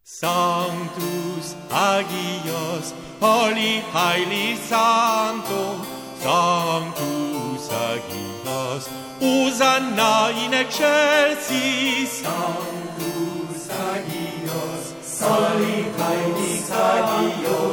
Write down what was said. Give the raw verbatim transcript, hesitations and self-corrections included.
Sanctus Agios, Holy, Highly Sancto, Sanctus Agios, Hosanna in excelsis. Sanctus Agios, Holy, Highly Sancto,